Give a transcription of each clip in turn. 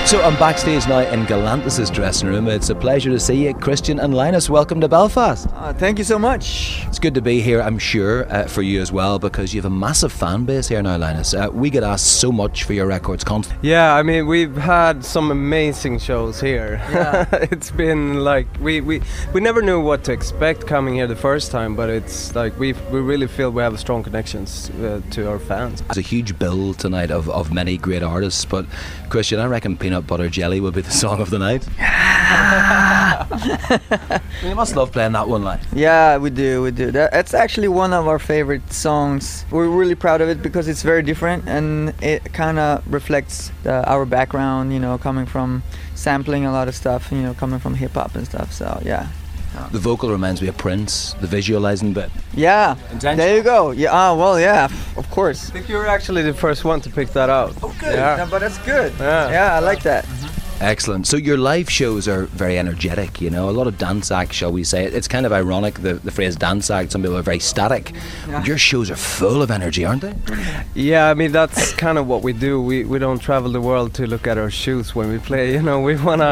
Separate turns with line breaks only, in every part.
So I'm backstage now in Galantis' dressing room. It's a pleasure to see you, Christian and Linus. Welcome to Belfast.
Thank you so much.
It's good to be here, I'm sure, for you as well, because you have a massive fan base here now, Linus. We get asked so much for your records constantly.
Yeah, I mean, we've had some amazing shows here.
Yeah.
It's been like, we never knew what to expect coming here the first time, but it's like we really feel we have strong connections to our fans.
There's a huge bill tonight of many great artists, but Christian, I reckon Peanut Butter Jelly will be the song of the night. You must love playing that one live.
Yeah, we do. It's actually one of our favorite songs. We're really proud of it because it's very different and it kind of reflects our background, you know, coming from sampling a lot of stuff, you know, coming from hip hop and stuff. So yeah.
The vocal reminds me of Prince, the visualizing bit.
Yeah, there you go. Yeah, well, yeah, of course.
I think you were actually the first one to pick that out.
Oh, good.
Yeah.
No, but that's good.
Yeah,
I like that.
Excellent. So your live shows are very energetic, you know, a lot of dance acts, shall we say. It's kind of ironic, the phrase dance act. Some people are very static.
Yeah.
Your shows are full of energy, aren't they?
Yeah, I mean, that's kind of what we do. We don't travel the world to look at our shoes when we play. You know, we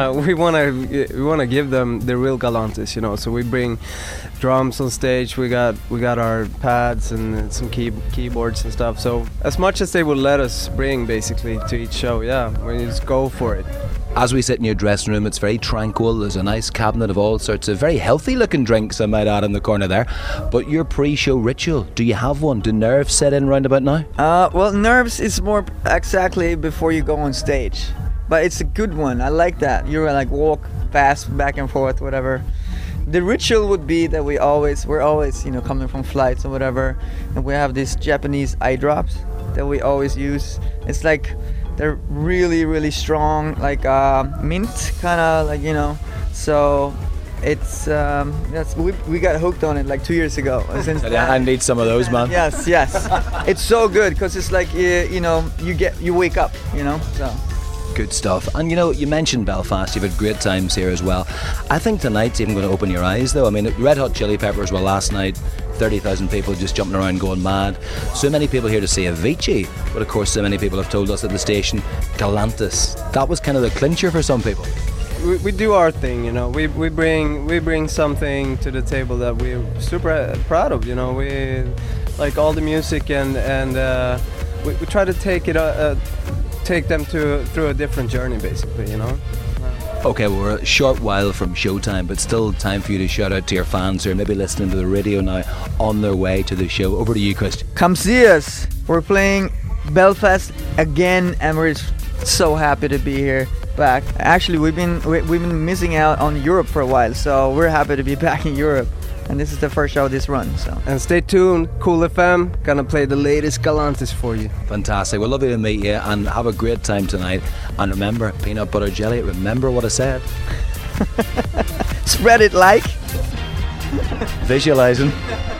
wanna give them the real Galantis. You know, so we bring drums on stage. We got our pads and some keyboards and stuff. So as much as they will let us bring, basically, to each show, yeah, we just go for it.
As we sit in your dressing room, it's very tranquil. There's a nice cabinet of all sorts of very healthy looking drinks, I might add, in the corner there. But your pre-show ritual, do you have one? Do nerves set in round about now?
Well, nerves is more exactly before you go on stage. But it's a good one. I like that. You like walk fast back and forth, whatever. The ritual would be that we're always, you know, coming from flights or whatever, and we have these Japanese eye drops that we always use. It's like they're really, really strong, like mint, kind of like, you know. So it's we got hooked on it like 2 years ago. Since
I need some of those, man.
Yes. It's so good because it's like you know, you wake up, you know. So.
Good stuff. And you know, you mentioned Belfast, you've had great times here as well. I think tonight's even going to open your eyes though. I mean, Red Hot Chili Peppers were last night, 30,000 people just jumping around going mad. So many people here to see Avicii, but of course so many people have told us at the station, Galantis. That was kind of the clincher for some people.
We do our thing, you know. We bring something to the table that we're super proud of, you know. We like all the music and we try to take them through a different journey, basically, you know.
Okay, well, we're a short while from showtime, but still time for you to shout out to your fans who are maybe listening to the radio now on their way to the show. Over to you, Christian.
Come see us. We're playing Belfast again, and we're so happy to be here back. Actually, we've been missing out on Europe for a while, so we're happy to be back in Europe. And this is the first show of this run, so.
And stay tuned, Cool FM, gonna play the latest Galantis for you.
Fantastic. We're lovely to meet you and have a great time tonight. And remember, Peanut Butter Jelly, remember what I said.
Spread it like.
Visualizing.